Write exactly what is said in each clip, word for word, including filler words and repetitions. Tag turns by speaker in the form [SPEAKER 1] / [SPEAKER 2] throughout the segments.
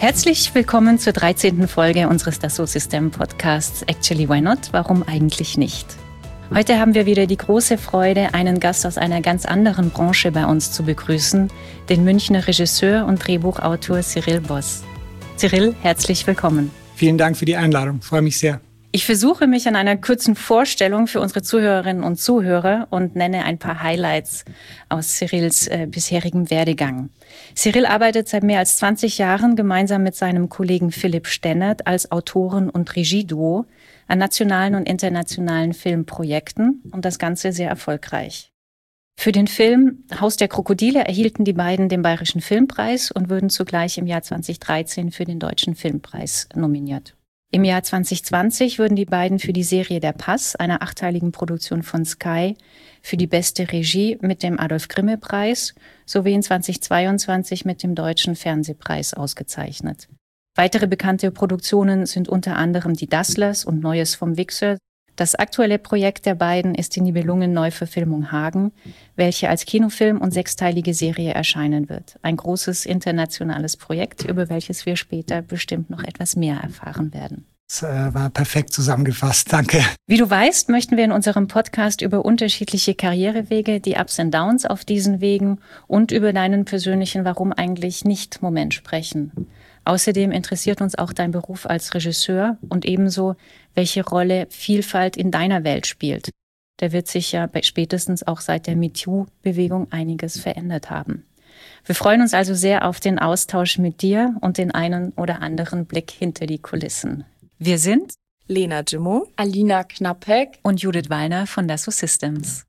[SPEAKER 1] Herzlich willkommen zur dreizehnten Folge unseres Dassault Systèmes Podcasts Actually Why Not? Warum eigentlich nicht? Heute haben wir wieder die große Freude, einen Gast aus einer ganz anderen Branche bei uns zu begrüßen, den Münchner Regisseur und Drehbuchautor Cyril Boss. Cyril, herzlich willkommen.
[SPEAKER 2] Vielen Dank für die Einladung, freue mich sehr.
[SPEAKER 1] Ich versuche mich an einer kurzen Vorstellung für unsere Zuhörerinnen und Zuhörer und nenne ein paar Highlights aus Cyrils äh, bisherigem Werdegang. Cyril arbeitet seit mehr als zwanzig Jahren gemeinsam mit seinem Kollegen Philipp Stennert als Autoren- und Regieduo an nationalen und internationalen Filmprojekten und das Ganze sehr erfolgreich. Für den Film Haus der Krokodile erhielten die beiden den Bayerischen Filmpreis und wurden zugleich im Jahr zweitausenddreizehn für den Deutschen Filmpreis nominiert. Im Jahr zwanzig zwanzig wurden die beiden für die Serie Der Pass, einer achteiligen Produktion von Sky, für die beste Regie mit dem Adolf-Grimme-Preis sowie in zweitausendzweiundzwanzig mit dem Deutschen Fernsehpreis ausgezeichnet. Weitere bekannte Produktionen sind unter anderem Die Dasslers und Neues vom Wixxer. Das aktuelle Projekt der beiden ist die Nibelungen-Neuverfilmung Hagen, welche als Kinofilm und sechsteilige Serie erscheinen wird. Ein großes internationales Projekt, über welches wir später bestimmt noch etwas mehr erfahren werden.
[SPEAKER 2] Das äh, war perfekt zusammengefasst, danke.
[SPEAKER 1] Wie du weißt, möchten wir in unserem Podcast über unterschiedliche Karrierewege, die Ups und Downs auf diesen Wegen und über deinen persönlichen Warum eigentlich nicht Moment sprechen. Außerdem interessiert uns auch dein Beruf als Regisseur und ebenso, welche Rolle Vielfalt in deiner Welt spielt. Da wird sich ja spätestens auch seit der MeToo-Bewegung einiges verändert haben. Wir freuen uns also sehr auf den Austausch mit dir und den einen oder anderen Blick hinter die Kulissen. Wir sind
[SPEAKER 3] Lena Gimmo,
[SPEAKER 4] Alina Knappek
[SPEAKER 1] und Judith Wallner von Dassault Systèmes.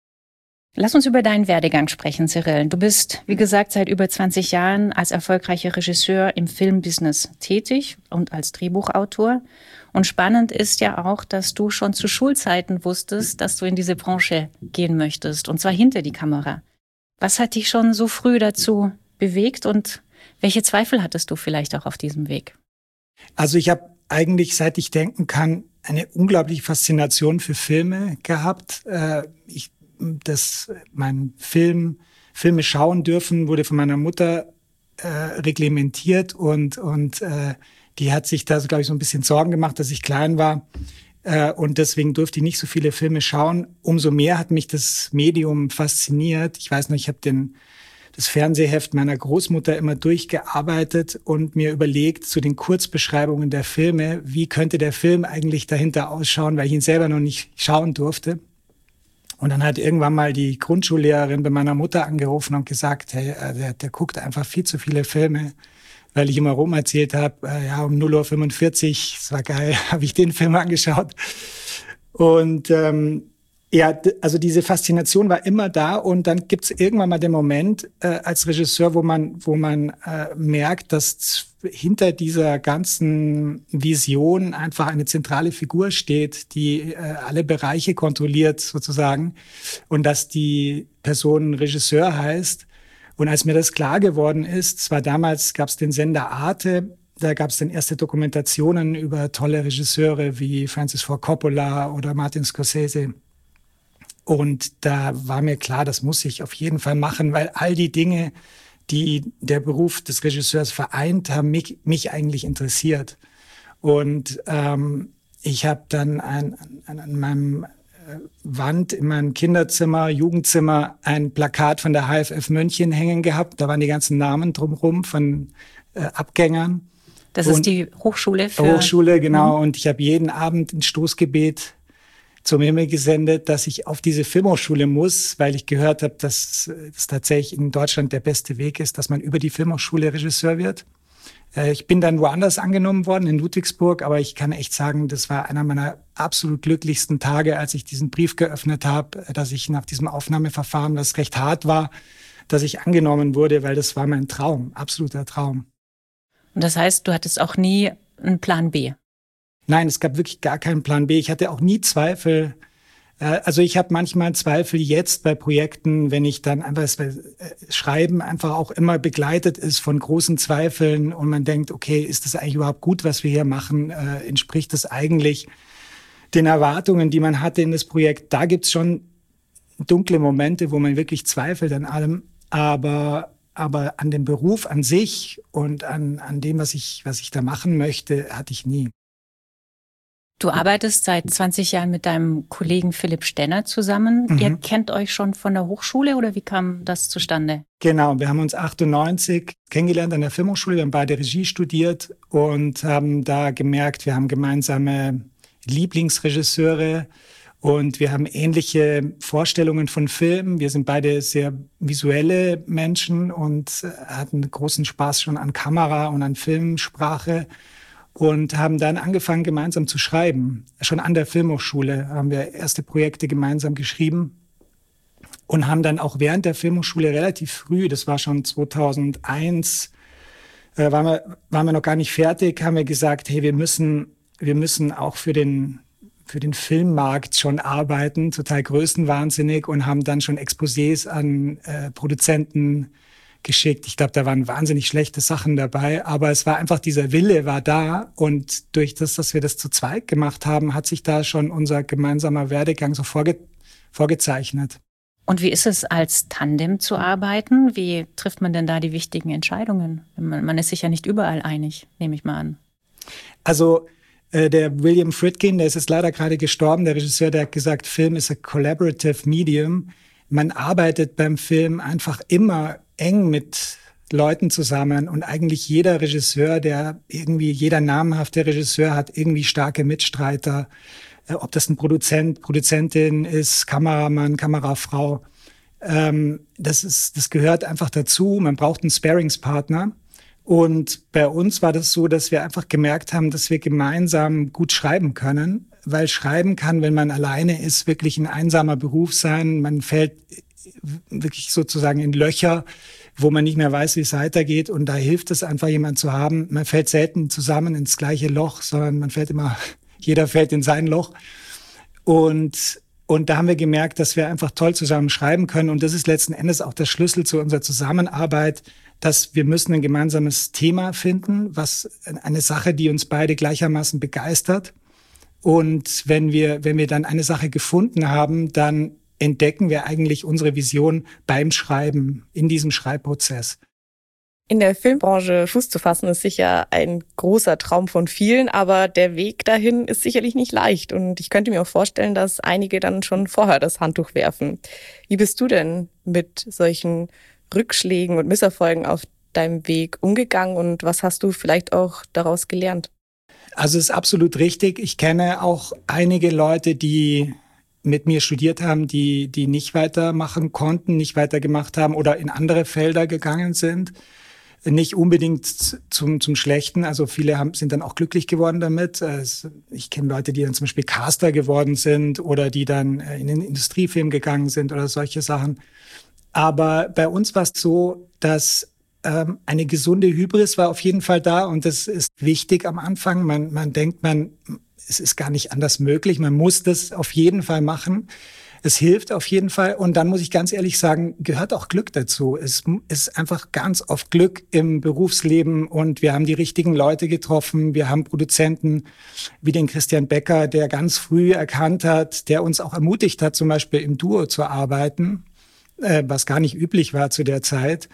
[SPEAKER 1] Lass uns über deinen Werdegang sprechen, Cyril. Du bist, wie gesagt, seit über zwanzig Jahren als erfolgreicher Regisseur im Filmbusiness tätig und als Drehbuchautor. Und spannend ist ja auch, dass du schon zu Schulzeiten wusstest, dass du in diese Branche gehen möchtest, und zwar hinter die Kamera. Was hat dich schon so früh dazu bewegt und welche Zweifel hattest du vielleicht auch auf diesem Weg?
[SPEAKER 2] Also ich habe eigentlich, seit ich denken kann, eine unglaubliche Faszination für Filme gehabt. Ich Das, mein Film, Filme schauen dürfen, wurde von meiner Mutter äh, reglementiert und, und äh, die hat sich da, so, glaube ich, so ein bisschen Sorgen gemacht, dass ich klein war äh, und deswegen durfte ich nicht so viele Filme schauen. Umso mehr hat mich das Medium fasziniert. Ich weiß noch, ich habe den das Fernsehheft meiner Großmutter immer durchgearbeitet und mir überlegt zu den Kurzbeschreibungen der Filme, wie könnte der Film eigentlich dahinter ausschauen, weil ich ihn selber noch nicht schauen durfte. Und dann hat irgendwann mal die Grundschullehrerin bei meiner Mutter angerufen und gesagt, hey, der, der guckt einfach viel zu viele Filme, weil ich immer rum erzählt habe, äh, ja, um null Uhr fünfundvierzig, das war geil, habe ich den Film angeschaut. Und ähm, ja, also diese Faszination war immer da und dann gibt's irgendwann mal den Moment äh, als Regisseur, wo man, wo man äh, merkt, dass hinter dieser ganzen Vision einfach eine zentrale Figur steht, die äh, alle Bereiche kontrolliert sozusagen und dass die Person Regisseur heißt. Und als mir das klar geworden ist, zwar damals gab es den Sender Arte, da gab es dann erste Dokumentationen über tolle Regisseure wie Francis Ford Coppola oder Martin Scorsese. Und da war mir klar, das muss ich auf jeden Fall machen, weil all die Dinge, die der Beruf des Regisseurs vereint, haben mich, mich eigentlich interessiert. Und ähm, ich habe dann ein, an, an meinem äh, Wand in meinem Kinderzimmer, Jugendzimmer, ein Plakat von der H F F München hängen gehabt. Da waren die ganzen Namen drumherum von äh, Abgängern.
[SPEAKER 1] Das ist die Hochschule für...
[SPEAKER 2] Hochschule, genau. Mhm. Und ich habe jeden Abend ein Stoßgebet zum Himmel gesendet, dass ich auf diese Filmhochschule muss, weil ich gehört habe, dass es tatsächlich in Deutschland der beste Weg ist, dass man über die Filmhochschule Regisseur wird. Ich bin dann woanders angenommen worden, in Ludwigsburg, aber ich kann echt sagen, das war einer meiner absolut glücklichsten Tage, als ich diesen Brief geöffnet habe, dass ich nach diesem Aufnahmeverfahren, was recht hart war, dass ich angenommen wurde, weil das war mein Traum, absoluter Traum.
[SPEAKER 1] Und das heißt, du hattest auch nie einen Plan B?
[SPEAKER 2] Nein, es gab wirklich gar keinen Plan B. Ich hatte auch nie Zweifel. Also ich habe manchmal Zweifel jetzt bei Projekten, wenn ich dann einfach das Schreiben einfach auch immer begleitet ist von großen Zweifeln und man denkt, okay, ist das eigentlich überhaupt gut, was wir hier machen? Äh, entspricht das eigentlich den Erwartungen, die man hatte in das Projekt? Da gibt's schon dunkle Momente, wo man wirklich zweifelt an allem. Aber aber an dem Beruf an sich und an, an dem, was ich, was ich da machen möchte, hatte ich nie.
[SPEAKER 1] Du arbeitest seit zwanzig Jahren mit deinem Kollegen Philipp Stenner zusammen. Mhm. Ihr kennt euch schon von der Hochschule oder wie kam das zustande?
[SPEAKER 2] Genau, wir haben uns achtundneunzig kennengelernt an der Filmhochschule. Wir haben beide Regie studiert und haben da gemerkt, wir haben gemeinsame Lieblingsregisseure und wir haben ähnliche Vorstellungen von Filmen. Wir sind beide sehr visuelle Menschen und hatten großen Spaß schon an Kamera und an Filmsprache. Und haben dann angefangen, gemeinsam zu schreiben. Schon an der Filmhochschule haben wir erste Projekte gemeinsam geschrieben und haben dann auch während der Filmhochschule relativ früh, das war schon zweitausendeins, äh, waren wir, waren wir noch gar nicht fertig, haben wir gesagt, hey, wir müssen, wir müssen auch für den, für den Filmmarkt schon arbeiten, total größenwahnsinnig, und haben dann schon Exposés an äh, Produzenten geschickt. Ich glaube, da waren wahnsinnig schlechte Sachen dabei, aber es war einfach, dieser Wille war da, und durch das, dass wir das zu zweit gemacht haben, hat sich da schon unser gemeinsamer Werdegang so vorge vorgezeichnet.
[SPEAKER 1] Und wie ist es, als Tandem zu arbeiten? Wie trifft man denn da die wichtigen Entscheidungen? Man, man ist sich ja nicht überall einig, nehme ich mal an.
[SPEAKER 2] Also äh, der William Friedkin, der ist jetzt leider gerade gestorben, der Regisseur, der hat gesagt, Film ist a collaborative medium. Man arbeitet beim Film einfach immer eng mit Leuten zusammen, und eigentlich jeder Regisseur, der irgendwie, jeder namhafte Regisseur hat irgendwie starke Mitstreiter, äh, ob das ein Produzent, Produzentin ist, Kameramann, Kamerafrau. Ähm, das ist, das gehört einfach dazu. Man braucht einen Sparringspartner. Und bei uns war das so, dass wir einfach gemerkt haben, dass wir gemeinsam gut schreiben können, weil Schreiben kann, wenn man alleine ist, wirklich ein einsamer Beruf sein. Man fällt wirklich sozusagen in Löcher, wo man nicht mehr weiß, wie es weitergeht. Und da hilft es einfach, jemanden zu haben. Man fällt selten zusammen ins gleiche Loch, sondern man fällt immer, jeder fällt in sein Loch. Und, und da haben wir gemerkt, dass wir einfach toll zusammen schreiben können. Und das ist letzten Endes auch der Schlüssel zu unserer Zusammenarbeit, dass wir müssen ein gemeinsames Thema finden, was eine Sache, die uns beide gleichermaßen begeistert. Und wenn wir, wenn wir dann eine Sache gefunden haben, dann entdecken wir eigentlich unsere Vision beim Schreiben, in diesem Schreibprozess.
[SPEAKER 3] In der Filmbranche Fuß zu fassen ist sicher ein großer Traum von vielen, aber der Weg dahin ist sicherlich nicht leicht. Und ich könnte mir auch vorstellen, dass einige dann schon vorher das Handtuch werfen. Wie bist du denn mit solchen Rückschlägen und Misserfolgen auf deinem Weg umgegangen, und was hast du vielleicht auch daraus gelernt?
[SPEAKER 2] Also es ist absolut richtig. Ich kenne auch einige Leute, die mit mir studiert haben, die die nicht weitermachen konnten, nicht weitergemacht haben oder in andere Felder gegangen sind. Nicht unbedingt zum zum Schlechten. Also viele haben, sind dann auch glücklich geworden damit. Ich kenne Leute, die dann zum Beispiel Caster geworden sind oder die dann in den Industriefilm gegangen sind oder solche Sachen. Aber bei uns war es so, dass ähm, eine gesunde Hybris war auf jeden Fall da, und das ist wichtig am Anfang. Man, man denkt, man, es ist gar nicht anders möglich. Man muss das auf jeden Fall machen. Es hilft auf jeden Fall. Und dann muss ich ganz ehrlich sagen, gehört auch Glück dazu. Es ist einfach ganz oft Glück im Berufsleben, und wir haben die richtigen Leute getroffen. Wir haben Produzenten wie den Christian Becker, der ganz früh erkannt hat, der uns auch ermutigt hat, zum Beispiel im Duo zu arbeiten, äh, was gar nicht üblich war zu der Zeit.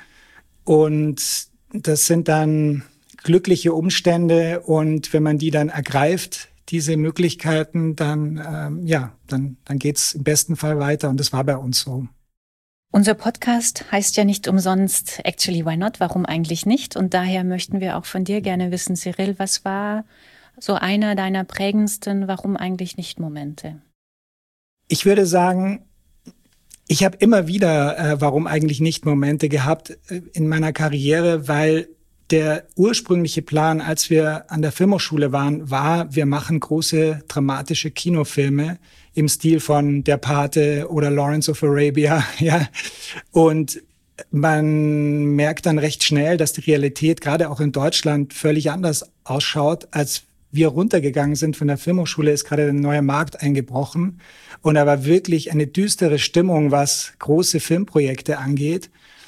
[SPEAKER 2] Und das sind dann glückliche Umstände, und wenn man die dann ergreift, diese Möglichkeiten, dann ähm, ja, dann dann geht's im besten Fall weiter, und das war bei uns so.
[SPEAKER 1] Unser Podcast heißt ja nicht umsonst Actually Why Not? Warum eigentlich nicht? Und daher möchten wir auch von dir gerne wissen, Cyril, was war so einer deiner prägendsten Warum eigentlich nicht Momente?
[SPEAKER 2] Ich würde sagen, ich habe immer wieder äh, Warum eigentlich nicht Momente gehabt äh, in meiner Karriere, weil der ursprüngliche Plan, als wir an der Filmhochschule waren, war, wir machen große dramatische Kinofilme im Stil von Der Pate oder Lawrence of Arabia, ja. Und man merkt dann recht schnell, dass die Realität gerade auch in Deutschland völlig anders ausschaut. Als wir runtergegangen sind von der Filmhochschule, ist gerade ein neuer Markt eingebrochen, und da war wirklich eine düstere Stimmung, was große Filmprojekte angeht.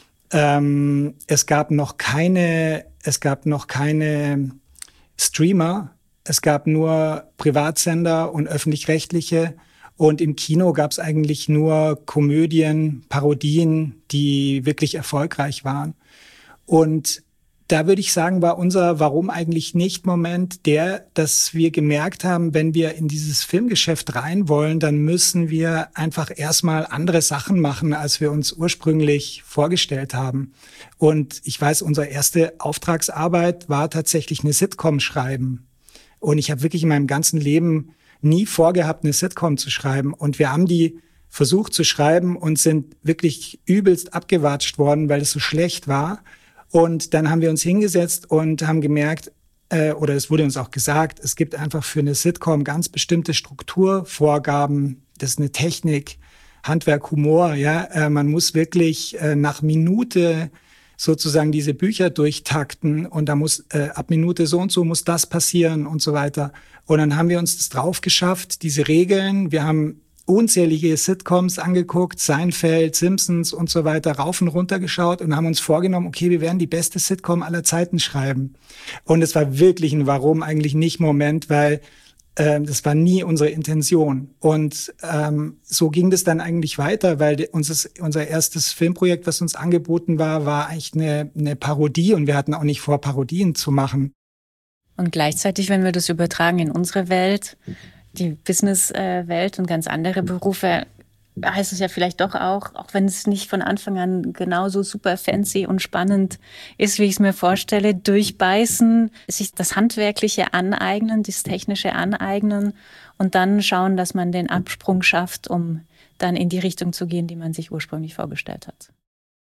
[SPEAKER 2] Ähm, es gab noch keine, es gab noch keine Streamer. Es gab nur Privatsender und öffentlich-rechtliche. Und im Kino gab es eigentlich nur Komödien, Parodien, die wirklich erfolgreich waren. Und da würde ich sagen, war unser Warum eigentlich nicht Moment der, dass wir gemerkt haben, wenn wir in dieses Filmgeschäft rein wollen, dann müssen wir einfach erstmal andere Sachen machen, als wir uns ursprünglich vorgestellt haben. Und ich weiß, unsere erste Auftragsarbeit war tatsächlich eine Sitcom schreiben. Und ich habe wirklich in meinem ganzen Leben nie vorgehabt, eine Sitcom zu schreiben. Und wir haben die versucht zu schreiben und sind wirklich übelst abgewatscht worden, weil es so schlecht war. Und dann haben wir uns hingesetzt und haben gemerkt, äh, oder es wurde uns auch gesagt, es gibt einfach für eine Sitcom ganz bestimmte Strukturvorgaben. Das ist eine Technik, Handwerk, Humor. Ja, äh, man muss wirklich äh, nach Minute sozusagen diese Bücher durchtakten und da muss äh, ab Minute so und so muss das passieren und so weiter. Und dann haben wir uns das drauf geschafft, diese Regeln. Wir haben unzählige Sitcoms angeguckt, Seinfeld, Simpsons und so weiter, rauf und runter geschaut und haben uns vorgenommen, okay, wir werden die beste Sitcom aller Zeiten schreiben. Und es war wirklich ein Warum eigentlich nicht Moment, weil äh, das war nie unsere Intention. Und ähm, so ging das dann eigentlich weiter, weil unser, unser erstes Filmprojekt, was uns angeboten war, war eigentlich eine, eine Parodie und wir hatten auch nicht vor, Parodien zu machen.
[SPEAKER 1] Und gleichzeitig, wenn wir das übertragen in unsere Welt, die Business-Welt und ganz andere Berufe, heißt es ja vielleicht doch auch, auch wenn es nicht von Anfang an genauso super fancy und spannend ist, wie ich es mir vorstelle, durchbeißen, sich das Handwerkliche aneignen, das Technische aneignen und dann schauen, dass man den Absprung schafft, um dann in die Richtung zu gehen, die man sich ursprünglich vorgestellt hat.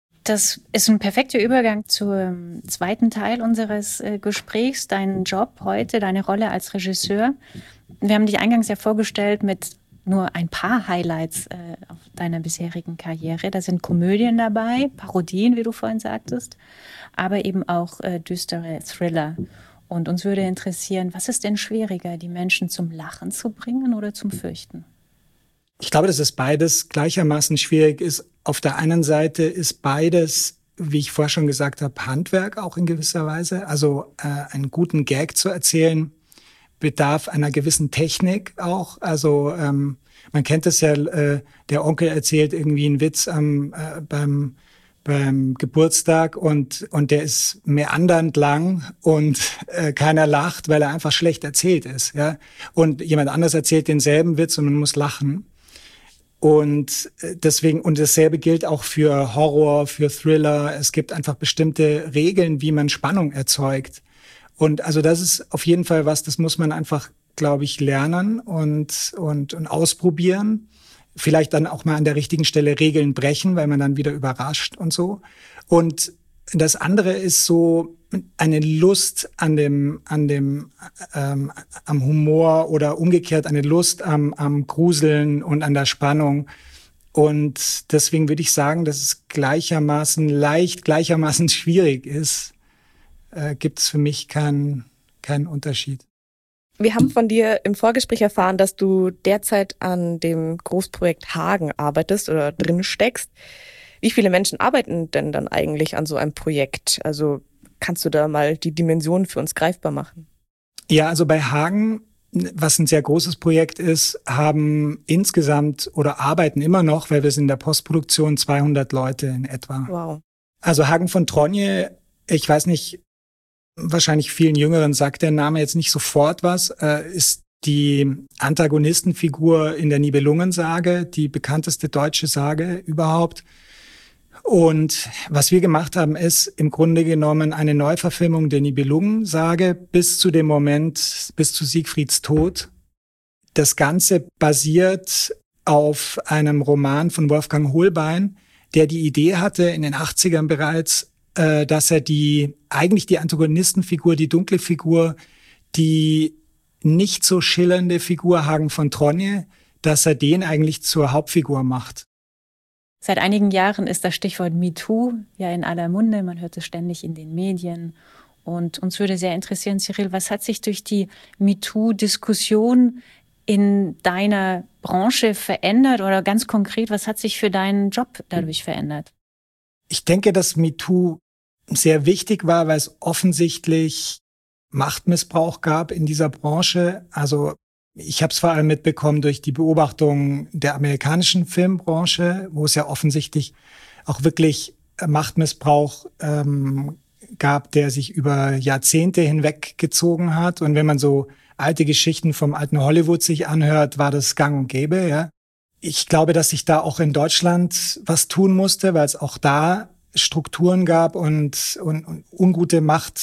[SPEAKER 1] Das ist ein perfekter Übergang zum zweiten Teil unseres äh, Gesprächs, dein Job heute, deine Rolle als Regisseur. Wir haben dich eingangs ja vorgestellt mit nur ein paar Highlights äh, auf deiner bisherigen Karriere. Da sind Komödien dabei, Parodien, wie du vorhin sagtest, aber eben auch äh, düstere Thriller. Und uns würde interessieren, was ist denn schwieriger, die Menschen zum Lachen zu bringen oder zum Fürchten?
[SPEAKER 2] Ich glaube, dass es beides gleichermaßen schwierig ist. Auf der einen Seite ist beides, wie ich vorher schon gesagt habe, Handwerk auch in gewisser Weise. Also äh, einen guten Gag zu erzählen, bedarf einer gewissen Technik auch. Also ähm, man kennt es ja, äh, der Onkel erzählt irgendwie einen Witz am, äh, beim beim Geburtstag und und der ist meandernd lang und äh, keiner lacht, weil er einfach schlecht erzählt ist. Ja, und jemand anders erzählt denselben Witz und man muss lachen. Und deswegen, und dasselbe gilt auch für Horror, für Thriller. Es gibt einfach bestimmte Regeln, wie man Spannung erzeugt. Und also das ist auf jeden Fall was, das muss man einfach, glaube ich, lernen und, und, und ausprobieren. Vielleicht dann auch mal an der richtigen Stelle Regeln brechen, weil man dann wieder überrascht und so. Und das andere ist so eine Lust an dem, an dem, ähm, am Humor oder umgekehrt eine Lust am, am Gruseln und an der Spannung. Und deswegen würde ich sagen, dass es gleichermaßen leicht, gleichermaßen schwierig ist. Äh, gibt es für mich keinen, keinen Unterschied.
[SPEAKER 3] Wir haben von dir im Vorgespräch erfahren, dass du derzeit an dem Großprojekt Hagen arbeitest oder drin steckst. Wie viele Menschen arbeiten denn dann eigentlich an so einem Projekt? Also kannst du da mal die Dimension für uns greifbar machen?
[SPEAKER 2] Ja, also bei Hagen, was ein sehr großes Projekt ist, haben insgesamt oder arbeiten immer noch, weil wir sind in der Postproduktion, zweihundert Leute in etwa.
[SPEAKER 3] Wow.
[SPEAKER 2] Also Hagen von Tronje, ich weiß nicht, wahrscheinlich vielen Jüngeren sagt der Name jetzt nicht sofort was, äh, ist die Antagonistenfigur in der Nibelungensage, die bekannteste deutsche Sage überhaupt. Und was wir gemacht haben, ist im Grunde genommen eine Neuverfilmung der Nibelungensage bis zu dem Moment, bis zu Siegfrieds Tod. Das Ganze basiert auf einem Roman von Wolfgang Hohlbein, der die Idee hatte in den achtzigern bereits, äh, dass er die, eigentlich die Antagonistenfigur, die dunkle Figur, die nicht so schillernde Figur Hagen von Tronje, dass er den eigentlich zur Hauptfigur macht.
[SPEAKER 1] Seit einigen Jahren ist das Stichwort MeToo ja in aller Munde. Man hört es ständig in den Medien. Und uns würde sehr interessieren, Cyril, was hat sich durch die MeToo-Diskussion in deiner Branche verändert? Oder ganz konkret, was hat sich für deinen Job dadurch verändert?
[SPEAKER 2] Ich denke, dass MeToo sehr wichtig war, weil es offensichtlich Machtmissbrauch gab in dieser Branche. Also ich habe es vor allem mitbekommen durch die Beobachtung der amerikanischen Filmbranche, wo es ja offensichtlich auch wirklich Machtmissbrauch ähm, gab, der sich über Jahrzehnte hinweg gezogen hat. Und wenn man so alte Geschichten vom alten Hollywood sich anhört, war das gang und gäbe, ja. Ich glaube, dass sich da auch in Deutschland was tun musste, weil es auch da Strukturen gab und, und, und ungute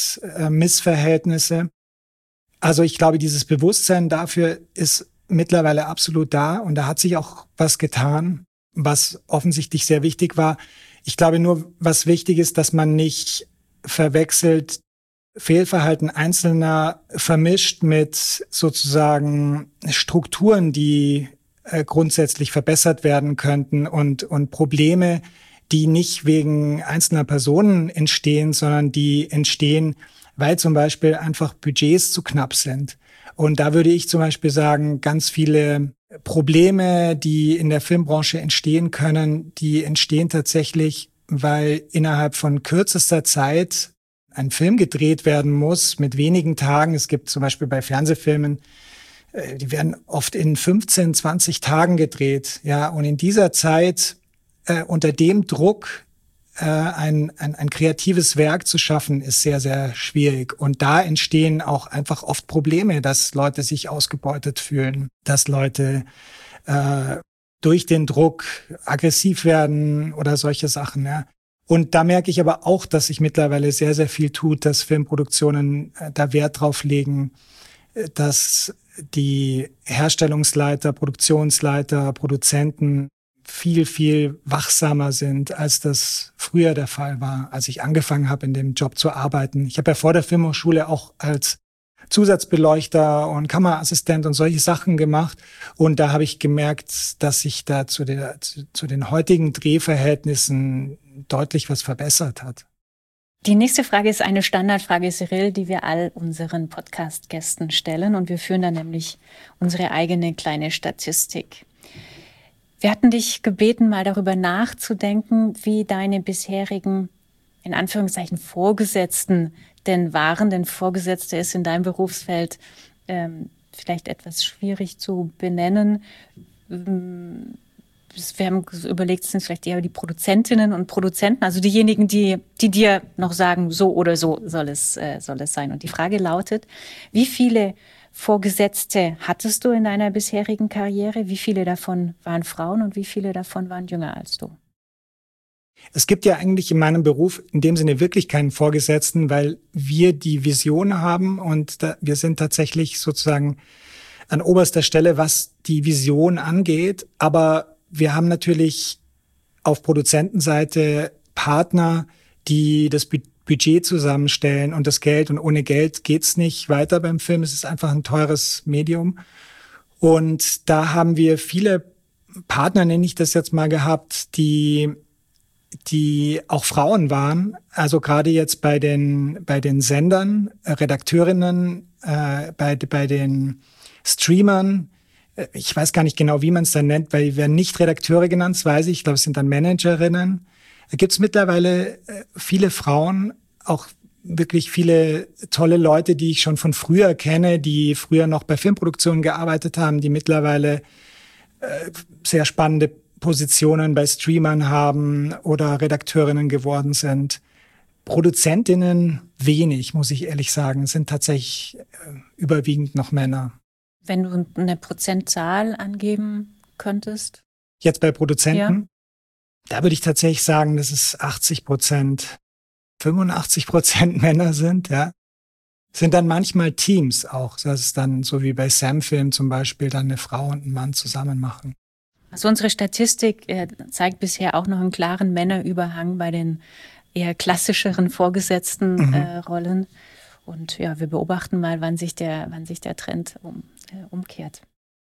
[SPEAKER 2] Machtmissverhältnisse. Also ich glaube, dieses Bewusstsein dafür ist mittlerweile absolut da und da hat sich auch was getan, was offensichtlich sehr wichtig war. Ich glaube nur, was wichtig ist, dass man nicht verwechselt Fehlverhalten Einzelner vermischt mit sozusagen Strukturen, die äh, grundsätzlich verbessert werden könnten und, und Probleme, die nicht wegen einzelner Personen entstehen, sondern die entstehen, weil zum Beispiel einfach Budgets zu knapp sind. Und da würde ich zum Beispiel sagen, ganz viele Probleme, die in der Filmbranche entstehen können, die entstehen tatsächlich, weil innerhalb von kürzester Zeit ein Film gedreht werden muss mit wenigen Tagen. Es gibt zum Beispiel bei Fernsehfilmen, die werden oft in fünfzehn, zwanzig Tagen gedreht. Ja, und in dieser Zeit äh, unter dem Druck äh, ein, ein, ein kreatives Werk zu schaffen, ist sehr, sehr schwierig. Und da entstehen auch einfach oft Probleme, dass Leute sich ausgebeutet fühlen, dass Leute äh, durch den Druck aggressiv werden oder solche Sachen. Ja. Und da merke ich aber auch, dass sich mittlerweile sehr, sehr viel tut, dass Filmproduktionen äh, da Wert drauf legen, äh, dass die Herstellungsleiter, Produktionsleiter, Produzenten viel, viel wachsamer sind, als das früher der Fall war, als ich angefangen habe, in dem Job zu arbeiten. Ich habe ja vor der Filmhochschule auch als Zusatzbeleuchter und Kameraassistent und solche Sachen gemacht. Und da habe ich gemerkt, dass sich da zu, der, zu, zu den heutigen Drehverhältnissen deutlich was verbessert hat.
[SPEAKER 1] Die nächste Frage ist eine Standardfrage, Cyril, die wir all unseren Podcast-Gästen stellen. Und wir führen dann nämlich unsere eigene kleine Statistik. Wir hatten dich gebeten, mal darüber nachzudenken, wie deine bisherigen, in Anführungszeichen, Vorgesetzten denn waren. Denn Vorgesetzte ist in deinem Berufsfeld ähm, vielleicht etwas schwierig zu benennen. Wir haben überlegt, es sind vielleicht eher die Produzentinnen und Produzenten, also diejenigen, die, die dir noch sagen, so oder so soll es, äh, soll es sein. Und die Frage lautet, wie viele Vorgesetzte hattest du in deiner bisherigen Karriere? Wie viele davon waren Frauen und wie viele davon waren jünger als du?
[SPEAKER 2] Es gibt ja eigentlich in meinem Beruf in dem Sinne wirklich keinen Vorgesetzten, weil wir die Vision haben und da, wir sind tatsächlich sozusagen an oberster Stelle, was die Vision angeht. Aber wir haben natürlich auf Produzentenseite Partner, die das Budget zusammenstellen und das Geld. Und ohne Geld geht's nicht weiter beim Film. Es ist einfach ein teures Medium. Und da haben wir viele Partner, nenne ich das jetzt mal, gehabt, die die auch Frauen waren. Also gerade jetzt bei den bei den Sendern, äh, Redakteurinnen, äh, bei bei den Streamern. Äh, ich weiß gar nicht genau, wie man es dann nennt, weil die werden nicht Redakteure genannt, das weiß ich. Ich glaube, es sind dann Managerinnen. Da gibt es mittlerweile äh, viele Frauen, auch wirklich viele tolle Leute, die ich schon von früher kenne, die früher noch bei Filmproduktionen gearbeitet haben, die mittlerweile äh, sehr spannende Positionen bei Streamern haben oder Redakteurinnen geworden sind. Produzentinnen wenig, muss ich ehrlich sagen. Es sind tatsächlich äh, überwiegend noch Männer.
[SPEAKER 1] Wenn du eine Prozentzahl angeben könntest?
[SPEAKER 2] Jetzt bei Produzenten?
[SPEAKER 1] Ja.
[SPEAKER 2] Da würde ich tatsächlich sagen, dass es achtzig Prozent, fünfundachtzig Prozent Männer sind, ja. Es sind dann manchmal Teams auch, dass es dann so wie bei Sam Film zum Beispiel dann eine Frau und ein Mann zusammen machen.
[SPEAKER 1] Also unsere Statistik äh, zeigt bisher auch noch einen klaren Männerüberhang bei den eher klassischeren vorgesetzten äh, Rollen. Und ja, wir beobachten mal, wann sich der, wann sich der Trend um, äh, umkehrt.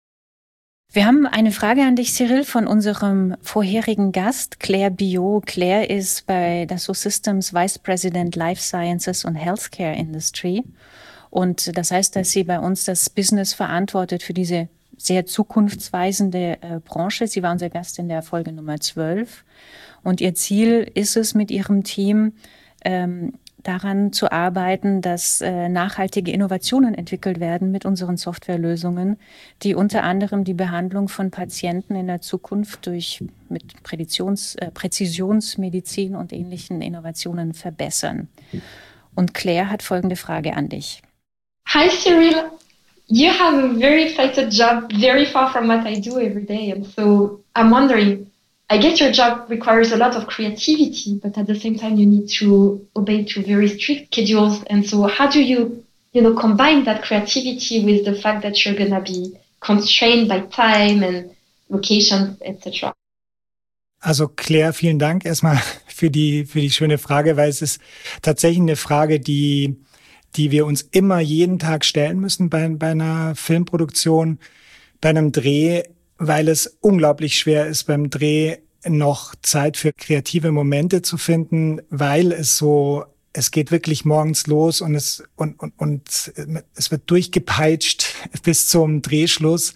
[SPEAKER 1] Wir haben eine Frage an dich, Cyril, von unserem vorherigen Gast, Claire Biot. Claire ist bei Dassault Systems Vice President Life Sciences und Healthcare Industry. Und das heißt, dass sie bei uns das Business verantwortet für diese sehr zukunftsweisende äh, Branche. Sie war unser Gast in der Folge Nummer zwölf. Und ihr Ziel ist es, mit ihrem Team ähm, daran zu arbeiten, dass äh, nachhaltige Innovationen entwickelt werden mit unseren Softwarelösungen, die unter anderem die Behandlung von Patienten in der Zukunft durch mit Präzisions, äh, Präzisionsmedizin und ähnlichen Innovationen verbessern. Und Claire hat folgende Frage an dich.
[SPEAKER 4] Hi Cyril, you have a very exciting job, very far from what I do every day. And so I'm wondering, I guess your job requires a lot of creativity, but at the same time you need to obey to very strict schedules. And so how do you, you know, combine that creativity with the fact that you're going to be constrained by time and locations, et cetera?
[SPEAKER 2] Also Claire, vielen Dank erstmal für die, für die schöne Frage, weil es ist tatsächlich eine Frage, die, die wir uns immer jeden Tag stellen müssen bei, bei einer Filmproduktion, bei einem Dreh, weil es unglaublich schwer ist, beim Dreh noch Zeit für kreative Momente zu finden, weil es so, es geht wirklich morgens los und es, und, und, und es wird durchgepeitscht bis zum Drehschluss.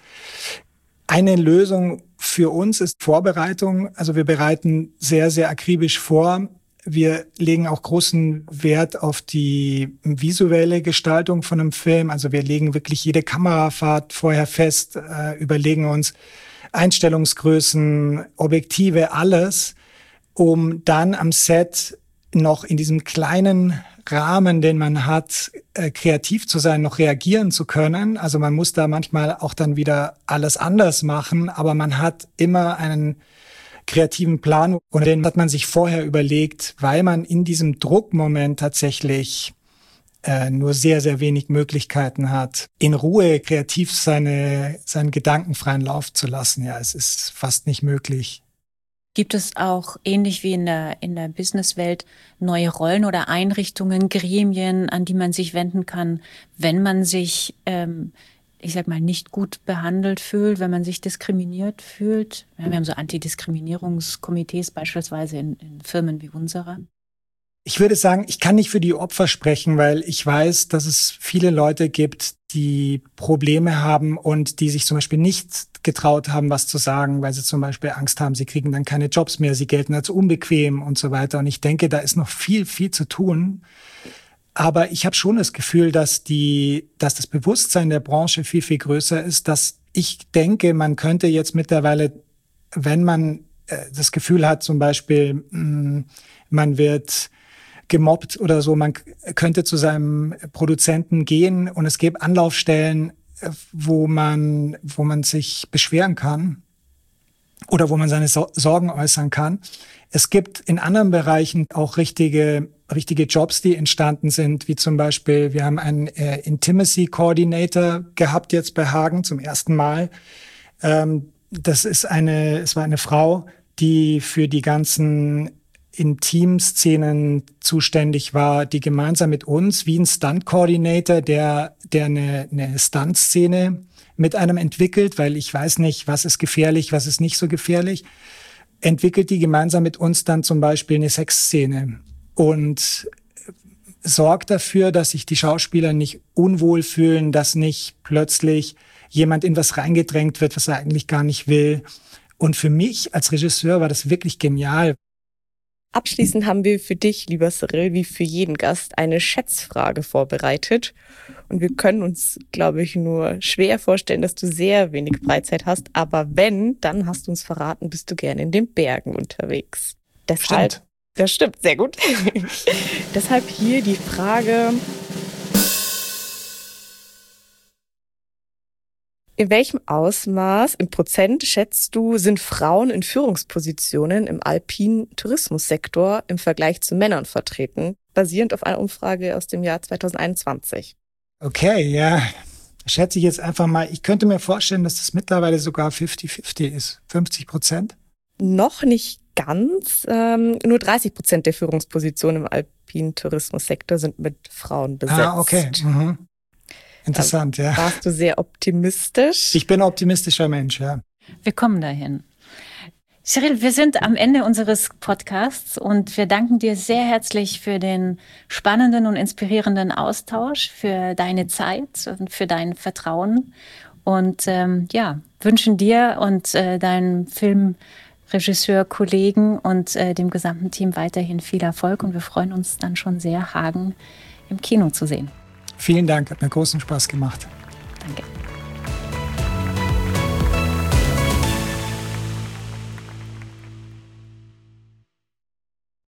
[SPEAKER 2] Eine Lösung für uns ist Vorbereitung. Also wir bereiten sehr, sehr akribisch vor. Wir legen auch großen Wert auf die visuelle Gestaltung von einem Film. Also wir legen wirklich jede Kamerafahrt vorher fest, äh, überlegen uns Einstellungsgrößen, Objektive, alles, um dann am Set noch in diesem kleinen Rahmen, den man hat, äh, kreativ zu sein, noch reagieren zu können. Also man muss da manchmal auch dann wieder alles anders machen, aber man hat immer einen kreativen Plan und den hat man sich vorher überlegt, weil man in diesem Druckmoment tatsächlich äh, nur sehr, sehr wenig Möglichkeiten hat, in Ruhe kreativ seine, seinen gedankenfreien Lauf zu lassen. Ja, es ist fast nicht möglich.
[SPEAKER 1] Gibt es auch, ähnlich wie in der, in der Businesswelt, neue Rollen oder Einrichtungen, Gremien, an die man sich wenden kann, wenn man sich ähm, ich sag mal, nicht gut behandelt fühlt, wenn man sich diskriminiert fühlt? Ja, wir haben so Antidiskriminierungskomitees beispielsweise in, in Firmen wie unserer.
[SPEAKER 2] Ich würde sagen, ich kann nicht für die Opfer sprechen, weil ich weiß, dass es viele Leute gibt, die Probleme haben und die sich zum Beispiel nicht getraut haben, was zu sagen, weil sie zum Beispiel Angst haben, sie kriegen dann keine Jobs mehr, sie gelten als unbequem und so weiter. Und ich denke, da ist noch viel, viel zu tun. Aber ich habe schon das Gefühl, dass die, dass das Bewusstsein der Branche viel, viel größer ist, dass ich denke, man könnte jetzt mittlerweile, wenn man äh, das Gefühl hat, zum Beispiel, mh, man wird gemobbt oder so, man könnte zu seinem Produzenten gehen und es gäbe Anlaufstellen, wo man, wo man sich beschweren kann oder wo man seine so- Sorgen äußern kann. Es gibt in anderen Bereichen auch richtige richtige Jobs, die entstanden sind, wie zum Beispiel, wir haben einen äh, Intimacy Coordinator gehabt jetzt bei Hagen zum ersten Mal. Ähm, das ist eine, es war eine Frau, die für die ganzen Intim-Szenen zuständig war, die gemeinsam mit uns, wie ein Stunt-Coordinator, der, der eine, eine Stunt-Szene mit einem entwickelt, weil ich weiß nicht, was ist gefährlich, was ist nicht so gefährlich, entwickelt die gemeinsam mit uns dann zum Beispiel eine Sexszene und sorgt dafür, dass sich die Schauspieler nicht unwohl fühlen, dass nicht plötzlich jemand in was reingedrängt wird, was er eigentlich gar nicht will. Und für mich als Regisseur war das wirklich genial.
[SPEAKER 3] Abschließend haben wir für dich, lieber Cyril, wie für jeden Gast, eine Schätzfrage vorbereitet. Und wir können uns, glaube ich, nur schwer vorstellen, dass du sehr wenig Freizeit hast. Aber wenn, dann hast du uns verraten, bist du gerne in den Bergen unterwegs. Deshalb,
[SPEAKER 2] Stimmt.
[SPEAKER 3] Das stimmt, sehr gut. Deshalb hier die Frage: In welchem Ausmaß, in Prozent schätzt du, sind Frauen in Führungspositionen im alpinen Tourismussektor im Vergleich zu Männern vertreten, basierend auf einer Umfrage aus dem Jahr zwanzig einundzwanzig?
[SPEAKER 2] Okay, ja, schätze ich jetzt einfach mal. Ich könnte mir vorstellen, dass das mittlerweile sogar fünfzig fünfzig ist. fünfzig Prozent?
[SPEAKER 3] Noch nicht ganz. Ähm, nur dreißig Prozent der Führungspositionen im alpinen Tourismussektor sind mit Frauen besetzt.
[SPEAKER 2] Ah, okay. Mhm. Interessant,
[SPEAKER 3] da
[SPEAKER 2] ja.
[SPEAKER 3] Warst du sehr optimistisch?
[SPEAKER 2] Ich bin ein optimistischer Mensch, ja.
[SPEAKER 1] Wir kommen dahin. Cyril, wir sind am Ende unseres Podcasts und wir danken dir sehr herzlich für den spannenden und inspirierenden Austausch, für deine Zeit und für dein Vertrauen und ähm, ja, wünschen dir und äh, deinem Filmregisseur, Kollegen und äh, dem gesamten Team weiterhin viel Erfolg und wir freuen uns dann schon sehr, Hagen im Kino zu sehen.
[SPEAKER 2] Vielen Dank, hat mir großen Spaß gemacht.
[SPEAKER 1] Danke.